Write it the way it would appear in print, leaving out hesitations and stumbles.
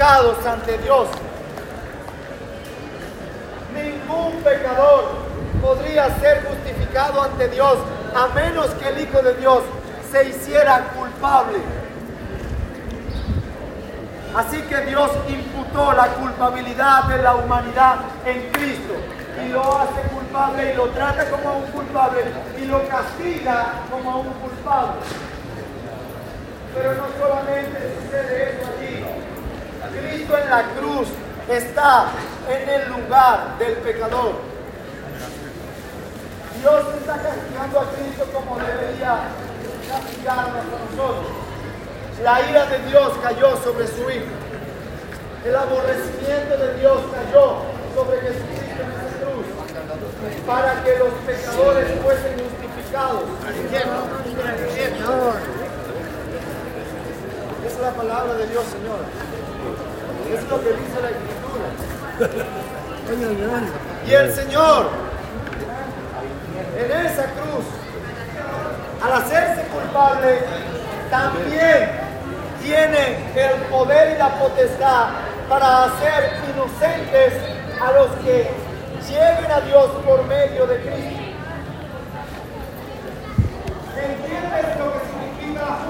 justificados ante Dios. Ningún pecador podría ser justificado ante Dios a menos que el Hijo de Dios se hiciera culpable. Así que Dios imputó la culpabilidad de la humanidad en Cristo y lo hace culpable y lo trata como a un culpable y lo castiga como a un culpable. Pero no solamente sucede eso allí. Cristo en la cruz está en el lugar del pecador. Dios está castigando a Cristo como debería castigarnos a nosotros. La ira de Dios cayó sobre su Hijo. El aborrecimiento de Dios cayó sobre Jesucristo en esa cruz para que los pecadores fuesen justificados. Esa es la palabra de Dios, Señor. Es lo que dice la Escritura. Y el Señor, en esa cruz, al hacerse culpable, también tiene el poder y la potestad para hacer inocentes a los que lleguen a Dios por medio de Cristo. ¿Entiendes lo que